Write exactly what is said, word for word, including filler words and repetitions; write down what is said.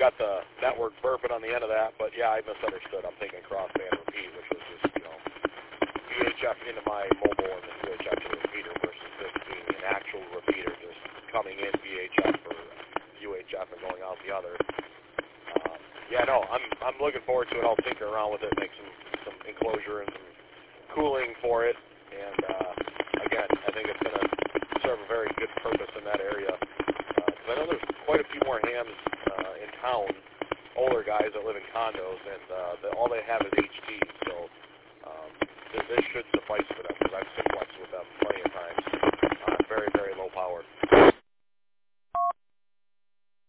got the network burping on the end of that, but yeah, I misunderstood. I'm thinking crossband repeat, which was just, you know, V H F into my mobile and then U H F to the repeater versus this being an actual repeater, just coming in V H F or U H F and going out the other. Um, yeah, no, I'm I'm looking forward to it. I'll tinker around with it, make some, some enclosure and some cooling for it, and uh, again, I think it's going to serve a very good purpose in that area. Uh, I know there's quite a few more hams uh, in town, older guys that live in condos, and uh, the, all they have is H D, so um, this, this should suffice for them, because I've simplexed with them plenty of times on very, very low power.